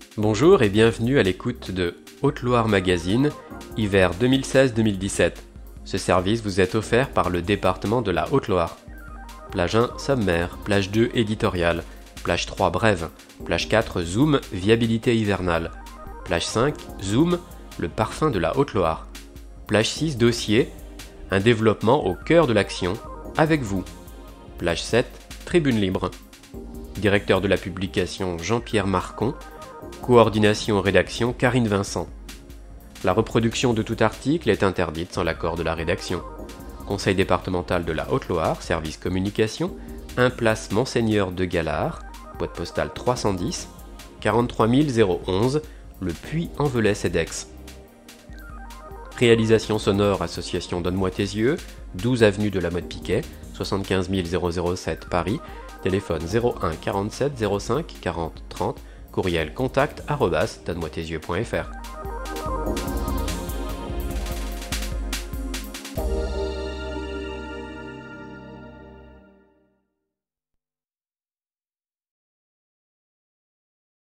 Bonjour et bienvenue à l'écoute de Haute-Loire Magazine, hiver 2016-2017. Ce service vous est offert par le département de la Haute-Loire. Plage 1, sommaire. Plage 2, éditorial. Plage 3, brève. Plage 4, zoom, viabilité hivernale. Plage 5, zoom, le parfum de la Haute-Loire. Plage 6, dossier, un développement au cœur de l'action, avec vous. Plage 7, tribune libre. Directeur de la publication Jean-Pierre Marcon. Coordination rédaction Karine Vincent. La reproduction de tout article est interdite sans l'accord de la rédaction. Conseil départemental de la Haute-Loire, service communication, 1 place Monseigneur de Galard, boîte postale 310, 43 011, Le Puy-en-Velay-Cedex. Réalisation sonore association Donne-moi tes yeux, 12 avenue de la Motte Piquet, 75 007 Paris, téléphone 01 47 05 40 30, courriel contact@donne-moi-tes-yeux.fr.